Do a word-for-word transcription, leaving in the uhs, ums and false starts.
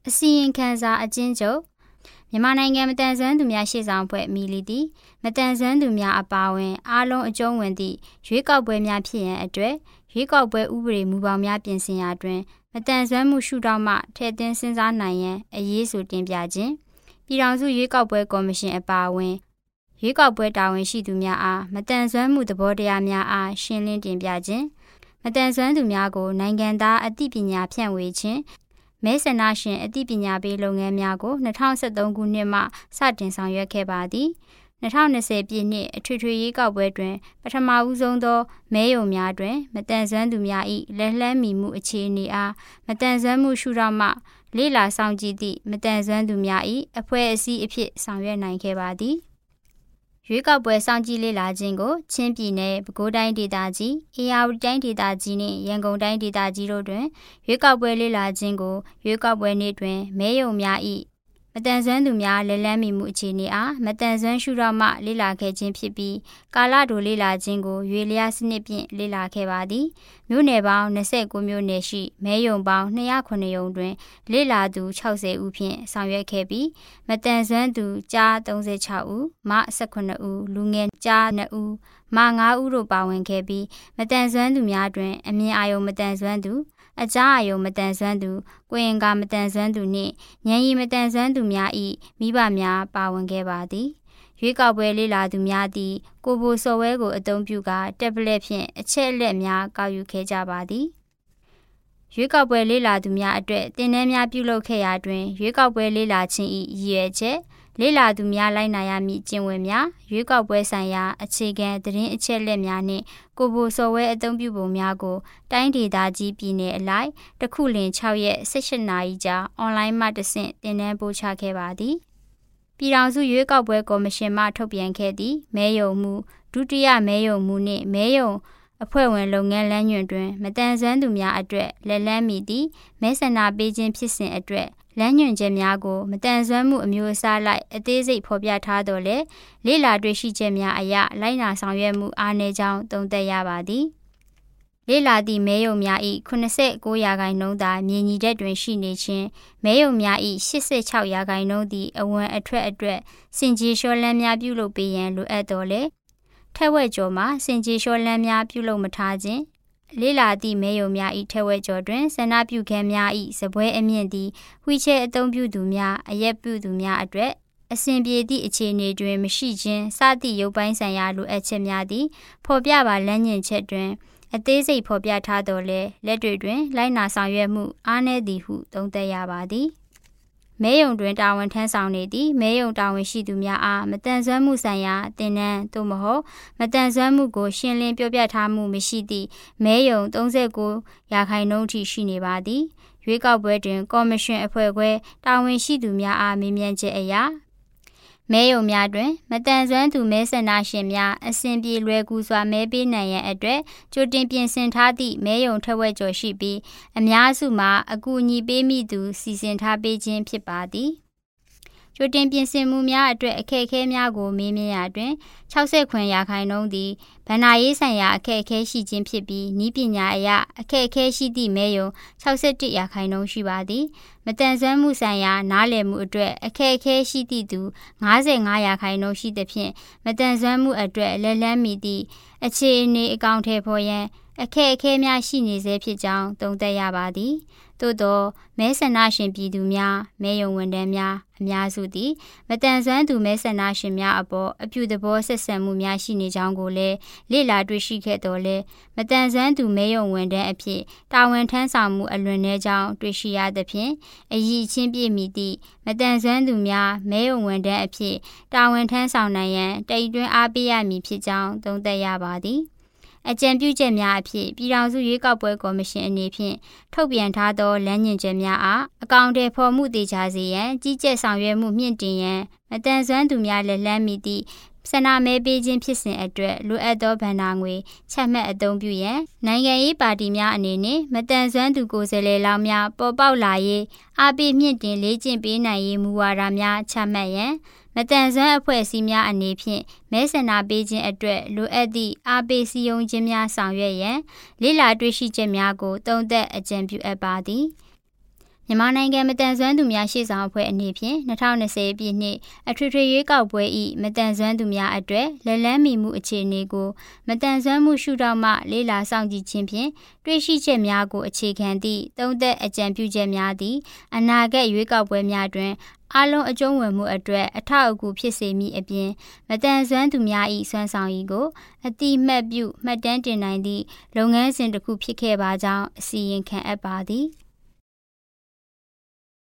အစီရင်ခံစာအကျဉ်းချုပ်မြန်မာနိုင်ငံမတန်ဆွမ်းသူများရှေ့ဆောင်ဖွဲ့မီလီတီမတန်ဆွမ်းသူများအပါအဝင်အားလုံးအကျုံးဝင်သည့်ရွေးကောက်ပွဲများဖြစ်ရန်အတွက်ရွေးကောက်ပွဲဥပဒေမူပေါင်းများပြင်ဆင်ရာတွင်မတန်ဆွမ်းမှုရှုထောင့်မှထည့်သွင်းစဉ်းစားနိုင်ရန်အရေးဆိုတင်ပြခြင်းပြည်ထောင်စုရွေးကောက်ပွဲကော်မရှင်အပါအဝင်ရွေးကောက်ပွဲတာဝန်ရှိသူများအားမတန်ဆွမ်းမှုသဘောတရားများအားရှင်းလင်းတင်ပြခြင်းမတန်ဆွမ်းသူများကိုနိုင်ငံသားအသိပညာဖြန့်ဝေခြင်းမဲဆန္ဒရှင်အသိပညာပေးလုပ်ငန်းများကို၂၀၁၃ခုနှစ်မှစတင်ဆောင်ရွက်ခဲ့ပါသည်၂၀၂၀ပြည့်နှစ်အထွေထွေရွေးကောက်ပွဲတွင်ပထမဦးဆုံးသောမဲရုံများတွင်မတန်ဆွမ်းသူများ၏လက်လှမ်းမီမှုအခြေအနေအားမတန်ဆွမ်းမှုရှုထောင့်မှလေ့လာဆောင်ကြည့်သည့်မတန်ဆွမ်းသူများ၏အဖွဲ့အစည်းအဖြစ်ဆောင်ရွက်နိုင်ခဲ့ပါသည်ရွေးကောက်ပွဲစောင့်ကြည့်လေ့လာခြင်းကိုချင်းပြည်နယ်ပဲခူးတိုင်းဒေသကြီးအေရဝတီတိုင်းဒေသကြီးနှင့်ရန်ကုန်တိုင်းဒေသကြီးတို့တွင်ရွေးကောက်ပွဲလေ့လာခြင်းကိုရွေးကောက်ပွဲနေ့တွင်မဲရုံများ၏မတန်ဆွမ်းသူများလက်လန်းမီမှုအခြေအနေအားမတန်ဆွမ်းရှုထောင့်မှလေ့လာခဲ့ခြင်းဖြစ်ပြီးကာလတိုလေ့လာခြင်းကိုရွေလျားစနစ်ဖြင့်လေ့လာခဲ့ပါသည်မြို့နယ်ပေါင်း၂၉မြို့နယ်ရှိမဲရုံပေါင်း၂၀၇ရုံတွင်လေ့လာသူ၆၀ဦးဖြင့်ဆောင်ရွက်ခဲ့ပြီးမတန်ဆွမ်းသူကျား၃၆ဦးမ၁၈ဦးလူငယ်ကျား၂ဦးမ၅ဦးတို့ပါဝင်ခဲ့ပြီးမတန်ဆွမ်းသူများတွင်အမြင်အာရုံမတန်ဆွမ်းသူအကြားအာရုံမတန်ဆွမ်းသူကိုယ်အင်္ဂါမတန်ဆွမ်းသူနှင့်ဉာဏ်ရည်မတန်ဆွမ်းသူများ၏မိဘများပါဝင်ခဲ့ပါသည်ရွေးကောက်ပွဲလေ့လာသူများသည်ကိုဘိုဆော်ဝဲကိုအသုံးပြုကာတက်ဘလက်ဖြင့်အချက်အလက်များကောက်ယူခဲ့ကြပါသည်ရွေးကောက်ပွဲလေ့လာသူများအတွက်သင်တန်းများပြုလုပ်ခဲ့ရာတွင်ရွေးကောက်ပွဲလေ့လာခြင်း၏ရည်ရွယ်ချက်လေ့လာသူများလိုက်နာရမည့်ကျင့်ဝတ်များရွေးကောက်ပွဲဆိုင်ရာအခြေခံသတင်းအချက်အလက်များနှင့်ကိုဘိုဆော်ဝဲအသုံးပြုပုံများကိုတိုင်းဒေသကြီးပြည်နယ်အလိုက်တစ်ခုလျှင်၆ရက်၁၈နာရီကြာအွန်လိုင်းမှတဆင့်သင်တန်းပို့ချခဲ့ပါသည်ပြည်ထောင်စုရွေးကောက်ပွဲကော်မရှင်မှထုတ်ပြန်ခဲ့သည့်မဲရုံမှုဒုတိယမဲရုံမှုနှင့်မဲရုံအဖွဲ့ဝင်လုပ်ငန်းလမ်းညွှန်တွင်မတန်ဆွမ်းသူများအတွက်လက်လန်းမီသည့်မဲဆန္ဒပေးခြင်းဖြစ်စဉ်အတွက်လမ်းညွှန်ချက်များကိုမတန်ဆွမ်းမှုအမျိုးအစားလိုက်အသေးစိတ်ဖော်ပြထားတော်လဲလေ့လာတွေ့ရှိချက်များအရလိုက်နာဆောင်ရွက်မှုအားနည်းကြောင်းသုံးသပ်ရပါသည်လေ့လာသည့်မဲရုံများ၏၇၉ရာခိုင်နှုန်းသာမြေညီတက်တွင်ရှိနေခြင်းမဲရုံများ၏၈၆ရာခိုင်နှုန်းသည်အဝင်အထွက်အတွက်စင်ကြေလျှော်လန်းများပြုလုပ်ပေးရန်လိုအပ်တော်လဲထက်ဝက်ကျော်မှာစင်ကြေလျှော်လန်းများပြုလုပ်မထားခြင်းလေ့လာသည့်မဲရုံများ၏ထက်ဝက်ကျော်တွင်ဆန္ဒပြုခန်းများ၏စပွဲအမြင့်သည်ဝှီချဲအသုံးပြုသူများအရက်ပြုသူများအတွက်အဆင်ပြေသည့်အခြေအနေတွင်မရှိခြင်းစသည့်ရုပ်ပိုင်းဆိုင်ရာလိုအပ်ချက်များသည်ဖော်ပြပါလမ်းညွှန်ချက်တွင်အသေးစိတ်ဖော်ပြထားတော်လဲလက်တွေ့တွင်လိုက်နာဆောင်ရွက်မှုအားနည်းသည်ဟုသုံးသပ်ရပါသည်မဲရုံတွင်တာဝန်ထမ်းဆောင်နေသည့်မဲရုံတာဝန်ရှိသူများအားမတန်ဆွမ်းမှုဆိုင်ရာသင်တန်းသို့မဟုတ်မတန်ဆွမ်းမှုကိုရှင်းလင်းပြောပြထားမှုမရှိသည့်မဲရုံ၃၉ရာခိုင်နှုန်းထိရှိနေပါသည်ရွေးကောက်ပွဲတွင်ကော်မရှင်အဖွဲ့ခွဲတာဝန်ရှိသူများအားမေးမြန်းချက်အရမဲရုံများတွင်မတန်ဆွမ်းသူမဲဆန္ဒရှင်များအဆင်ပြေလွယ်ကူစွာမဲပေးနိုင်ရန်အတွက်ကြိုတင်ပြင်ဆင်ထားသည့်မဲရုံထက်ဝက်ကျော်ရှိပြီးအများစုမှာအကူအညီပေးမိသူစီစဉ်ထားပေးခြင်းဖြစ်ပါသည်ကြိုတင်ပြင်ဆင်မှုများအတွက်အခက်အခဲများကိုမေးမြန်းရာတွင်၆၉ရာခိုင်နှုန်းသည်ဗဏ္ဍာရေးဆိုင်ရာအခက်အခဲရှိခြင်းဖြစ်ပြီးနည်းပညာအရအခက်အခဲရှိသည့်မဲရုံ၆၁ရာခိုင်နှုန်းရှိပါသည်မတန်ဆွမ်းမှုဆိုင်ရာနားလည်မှုအတွက်အခက်အခဲရှိသည့်သူ၅၅ရာခိုင်နှုန်းရှိသဖြင့်မတန်ဆွမ်းမှုအတွက်လက်လန်းမီသည့်အခြေအနေအကောင့်ထဲပေါ်ရန်အခက်အခဲများရှိနေစေဖြစ်ကြောင်းသုံးသပ်ရပါသည်သို့သောမဲဆန္ဒရှင်ပြည်သူများမဲရုံဝန်ထမ်းများအများစုသည်မတန်ဆွမ်းသူမဲဆန္ဒရှင်များအပေါ်အပြုသဘောဆက်ဆံမှုများရှိနေကြောင်းကိုလည်းလေ့လာတွေ့ရှိခဲ့တော်လဲမတန်ဆွမ်းသူမဲရုံဝန်ထမ်းအဖြစ်တာဝန်ထမ်းဆောင်မှုအလွန်နည်းကြောင်းတွေ့ရှိရသဖြင့်အရည်ချင်းပြည့်မီသည့်မတန်ဆွမ်းသူများမဲရုံဝန်ထမ်းအဖြစ်တာဝန်ထမ်းဆောင်နိုင်ရန်တိုက်တွန်းအားပေးရမည်ဖြစ်ကြောင်းသုံးသပ်ရပါသည်အကြံပြုချက်များအဖြစ်ပြည်ထောင်စုရွေးကောက်ပွဲကော်မရှင်အနေဖြင့်ထုတ်ပြန်ထားသောလမ်းညွှန်ချက်များအားအကောင့်ထဲပေါ်မှုသေချာစေရန်ကြီးကြပ်ဆောင်ရွက်မှုမြင့်တင်ရန်မတန်ဆွမ်းသူများလက်လန်းမီသည့်ဆန္ဒမဲပေးခြင်းဖြစ်စဉ်အတွက်လိုအပ်သောဗဏ္ဍာငွေချက်မှတ်အသုံးပြုရန်နိုင်ငံရေးပါတီများအနေနဲ့မတန်ဆွမ်းသူကိုယ်စားလှယ်လောင်းများပေါ်ပေါက်လာရေးအားပေးမြင့်တင်လေ့ကျင့်ပေးနိုင်ရေးမူဝါဒများချမှတ်ရန်မတန်ဆွမ်းအဖွဲ့အစည်းများအနေဖြင့်မဲဆန္ဒပေးခြင်းအတွက်လိုအပ်သည့်အားပေးစည်းရုံးခြင်းများဆောင်ရွက်ရန်လေ့လာတွေ့ရှိချက်များကိုသုံးသပ်အကြံပြုအပ်ပါသည်မြန်မာနိုင်ငံမတန်ဆွမ်းသူများရှေ့ဆောင်အဖွဲ့အနေဖြင့်၂၀၂၀ပြည့်နှစ်အထွေထွေရွေးကောက်ပွဲ၏မတန်ဆွမ်းသူများအတွက်လက်လန်းမီမှုအခြေအနေကိုမတန်ဆွမ်းမှုရှုထောင့်မှလေ့လာစောင့်ကြည့်ခြင်းဖြင့်တွေ့ရှိချက်များကိုအခြေခံသည့်သုံးသပ်အကြံပြုချက်များသည်အနာဂတ်ရွေးကောက်ပွဲများတွင်အားလုံးအကျုံးဝင်မှုအတွက်အထောက်အကူဖြစ်စေမည်အပြင်မတန်ဆွမ်းသူများ၏စွမ်းဆောင်ရည်ကိုအတိအမှတ်ပြုမှတ်တမ်းတင်နိုင်သည့်လုပ်ငန်းစဉ်တစ်ခုဖြစ်ခဲ့ပါကြောင်းအစီရင်ခံအပ်ပါသည်။